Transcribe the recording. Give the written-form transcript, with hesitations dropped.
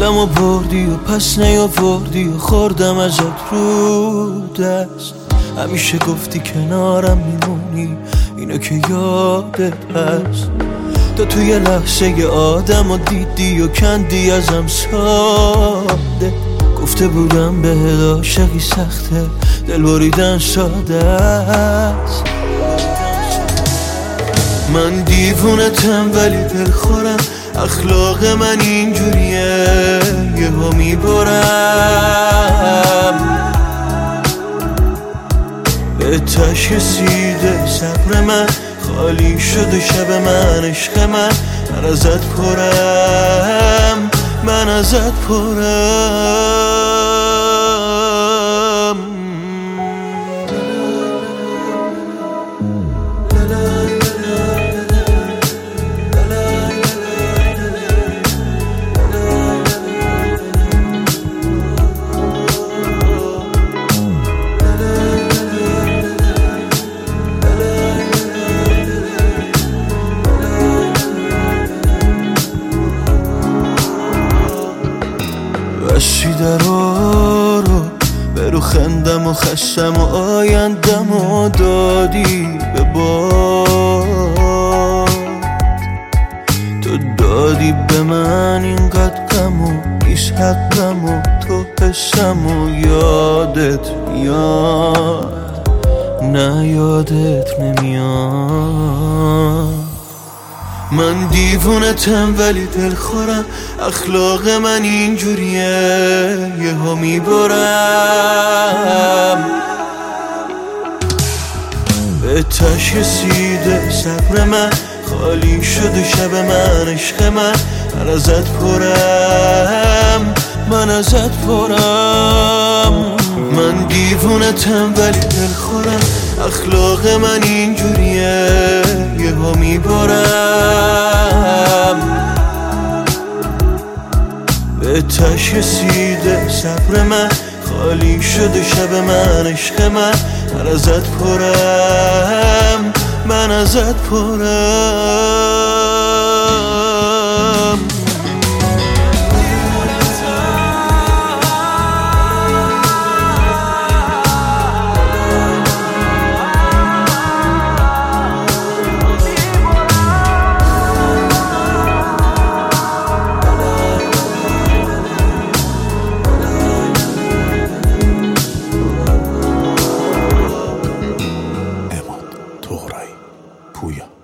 دلمو بردی و پس نیاوردی و خوردم ازت رو دست. همیشه گفتی کنارم میمونی، اینو که یادت هست. تو توی لحظه آدم و دیدی و کندی ازم ساده. گفته بودم به عاشقی سخته، دل بریدن ساده است. من دیوونتم ولی دل خورم، اخلاق من اینجوریه یهو میبرم. به تش رسیده صبر من، خالی شده شب من، عشق من ازت پرم، من ازت پرم. بسی درا رو برو خندم و خستم و آیندم و دادی به باد. تو دادی به من اینقدر غم و نیست حقم و تو حسم و یادت میاد، نه یادت نمیاد. من دیوونتم ولی دل خورم، اخلاق من اینجوریه یهو میبرم. به تش رسیده صبر من، خالی شده شب من، عشق من ازت پرم، من ازت پرم. من دیوونتم ولی دل خورم، اخلاق من اینجوریه یهو میبرم. به تش رسیده صبر من، خالی شده شب من، عشق من ازت پرم، من ازت پرم. Toğray, Puya.